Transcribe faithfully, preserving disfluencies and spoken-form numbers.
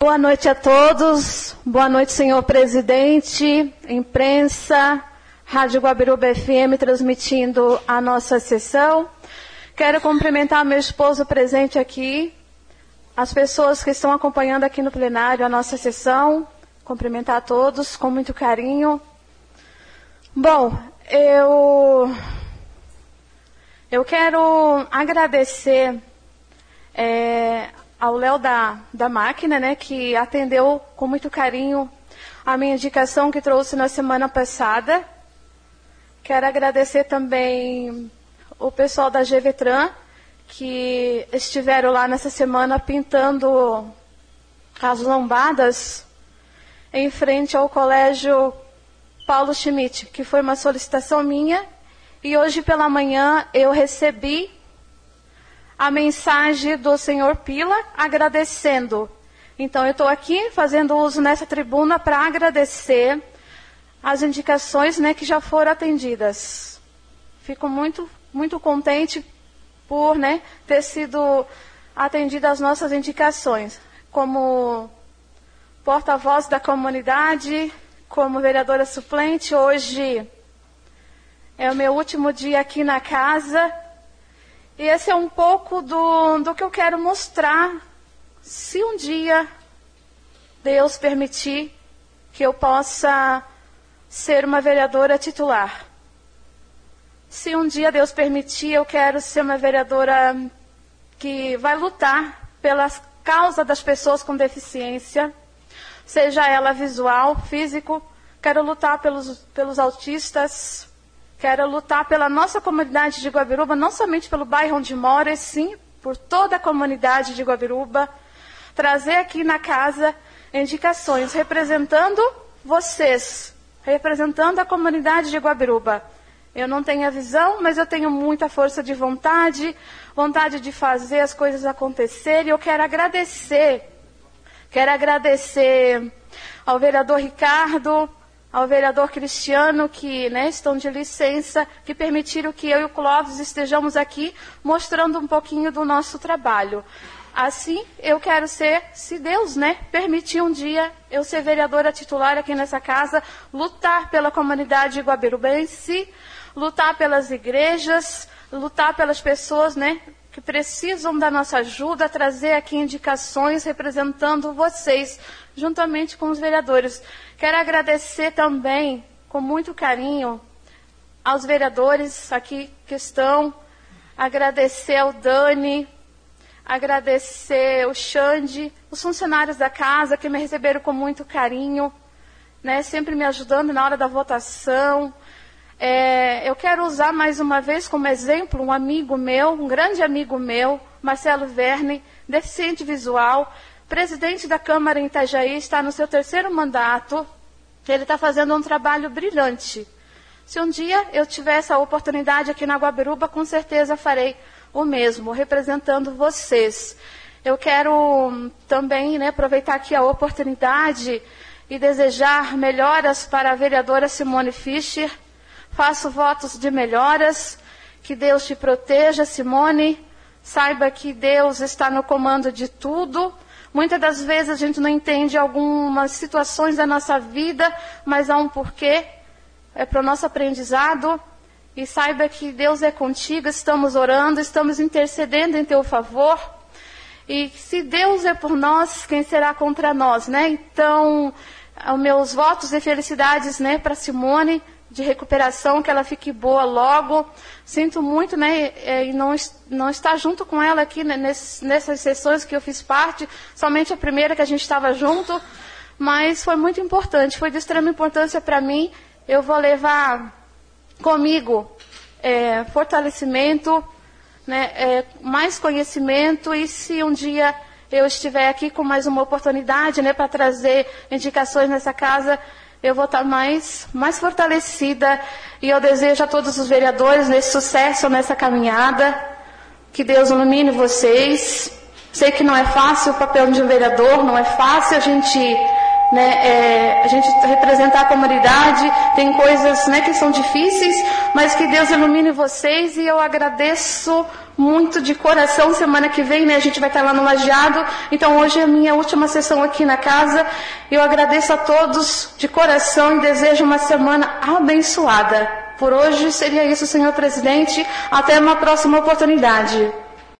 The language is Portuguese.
Boa noite a todos. Boa noite, senhor presidente, imprensa, Rádio Guabiruba F M transmitindo a nossa sessão. Quero cumprimentar meu esposo presente aqui, as pessoas que estão acompanhando aqui no plenário a nossa sessão. Cumprimentar a todos com muito carinho. Bom, eu, eu quero agradecer é, ao Léo da, da máquina, né, que atendeu com muito carinho a minha indicação que trouxe na semana passada. Quero agradecer também o pessoal da GVTran, que estiveram lá nessa semana pintando as lombadas em frente ao Colégio Paulo Schmidt, que foi uma solicitação minha, e hoje pela manhã eu recebi a mensagem do senhor Pila agradecendo. Então eu estou aqui fazendo uso nessa tribuna para agradecer as indicações, né, que já foram atendidas. Fico muito, muito contente por, né, ter sido atendida as nossas indicações. Como porta-voz da comunidade, como vereadora suplente, hoje é o meu último dia aqui na casa. E esse é um pouco do, do que eu quero mostrar, se um dia Deus permitir que eu possa ser uma vereadora titular. Se um dia Deus permitir, eu quero ser uma vereadora que vai lutar pela causa das pessoas com deficiência, seja ela visual, físico. Quero lutar pelos, pelos autistas. Quero lutar pela nossa comunidade de Guabiruba, não somente pelo bairro onde moro, e sim por toda a comunidade de Guabiruba. Trazer aqui na casa indicações representando vocês, representando a comunidade de Guabiruba. Eu não tenho a visão, mas eu tenho muita força de vontade, vontade de fazer as coisas acontecerem. Eu quero agradecer, quero agradecer ao vereador Ricardo, ao vereador Cristiano, que, né, estão de licença, que permitiram que eu e o Clóvis estejamos aqui mostrando um pouquinho do nosso trabalho. Assim, eu quero ser, se Deus, né, permitir um dia eu ser vereadora titular aqui nessa casa, lutar pela comunidade guabirubense, lutar pelas igrejas, lutar pelas pessoas, né, que precisam da nossa ajuda, trazer aqui indicações representando vocês, juntamente com os vereadores. Quero agradecer também, com muito carinho, aos vereadores aqui que estão, agradecer ao Dani, agradecer ao Xande, os funcionários da casa que me receberam com muito carinho, né, sempre me ajudando na hora da votação. É, eu quero usar mais uma vez como exemplo um amigo meu, um grande amigo meu, Marcelo Verne, deficiente visual, presidente da Câmara em Itajaí, está no seu terceiro mandato. Ele está fazendo um trabalho brilhante. Se um dia eu tiver essa oportunidade aqui na Guabiruba, com certeza farei o mesmo, representando vocês. Eu quero também, né, aproveitar aqui a oportunidade e desejar melhoras para a vereadora Simone Fischer. Faço votos de melhoras, que Deus te proteja, Simone. Saiba que Deus está no comando de tudo. Muitas das vezes a gente não entende algumas situações da nossa vida, mas há um porquê, é para o nosso aprendizado. E saiba que Deus é contigo, estamos orando, estamos intercedendo em teu favor. E se Deus é por nós, quem será contra nós, né? Então, os meus votos de felicidades, né, para Simone, de recuperação, que ela fique boa logo. Sinto muito, né, e não, não estar junto com ela aqui, né, nessas, nessas sessões que eu fiz parte, somente a primeira que a gente estava junto, mas foi muito importante, foi de extrema importância para mim. Eu vou levar comigo é, fortalecimento, né, é, mais conhecimento, e se um dia eu estiver aqui com mais uma oportunidade, né, para trazer indicações nessa casa, eu vou estar mais, mais fortalecida, e eu desejo a todos os vereadores nesse sucesso, nessa caminhada, que Deus ilumine vocês. Sei que não é fácil o papel de um vereador, não é fácil a gente né, é, a gente representar a comunidade, tem coisas, né, que são difíceis, mas que Deus ilumine vocês, e eu agradeço muito de coração. Semana que vem, né, a gente vai estar lá no Lajeado, então hoje é a minha última sessão aqui na casa. Eu agradeço a todos de coração e desejo uma semana abençoada. Por hoje seria isso, senhor presidente. Até uma próxima oportunidade.